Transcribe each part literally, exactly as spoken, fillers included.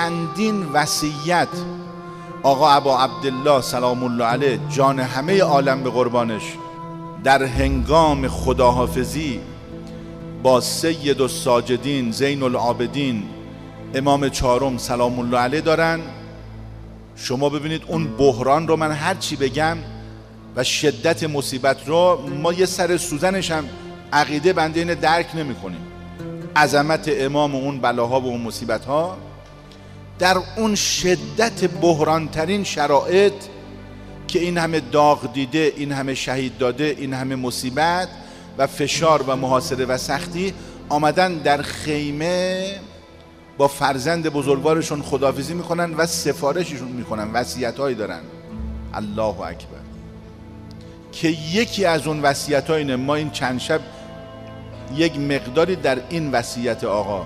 چندین وصیت آقا ابا عبدالله سلام الله علیه جان همه عالم به قربانش در هنگام خداحافظی با سید الساجدین زین العابدین امام چهارم سلام الله علیه دارن. شما ببینید اون بحران رو من هر چی بگم و شدت مصیبت رو ما یه سر سوزنش هم عقیده بنده اینه درک نمی کنیم. عظمت امام و اون بلاها و اون مصیبت ها در اون شدت بحران ترین شرایط که این همه داغ دیده، این همه شهید داده، این همه مصیبت و فشار و محاصره و سختی آمدن در خیمه با فرزند بزرگوارشون خداحافظی میکنن و سفارششون میکنن، وصیت‌هایی دارن. الله اکبر. که یکی از اون وصیت‌ها اینه، ما این چند شب یک مقداری در این وصیت آقا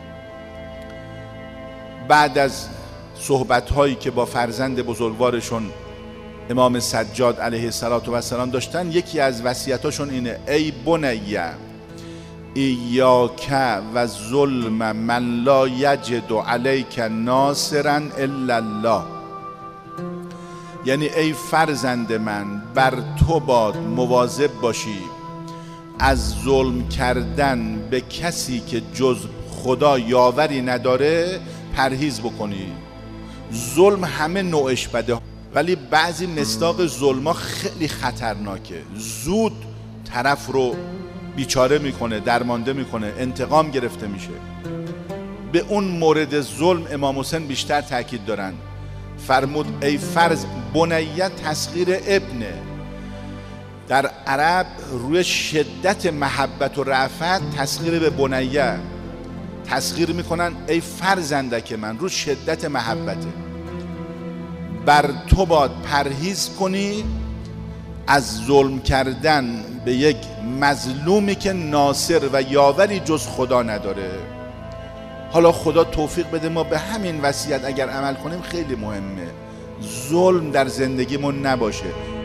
بعد از صحبت‌هایی که با فرزند بزرگوارشون امام سجاد علیه السلام داشتن، یکی از وصیتاشون اینه: ای بنیه ایاک و ظلم من لا یجد علیک ناصرا الا الله. یعنی ای فرزند من، بر تو باد مواظب باشی از ظلم کردن به کسی که جز خدا یاوری نداره پرهیز بکنی. ظلم همه نوعش بده، ولی بعضی مصداق ظلما خیلی خطرناکه، زود طرف رو بیچاره میکنه، درمانده میکنه، انتقام گرفته میشه. به اون مورد ظلم امام حسین بیشتر تاکید دارن. فرمود ای فرز بنیه تسخیر ابنه. در عرب روی شدت محبت و رأفت تسخیر به بنیه تسخیر میکنن، ای فرزندک من، رو شدت محبته. بر تو باید پرهیز کنی از ظلم کردن به یک مظلومی که ناصر و یاوری جز خدا نداره. حالا خدا توفیق بده ما به همین وصیت اگر عمل کنیم خیلی مهمه. ظلم در زندگیمون نباشه.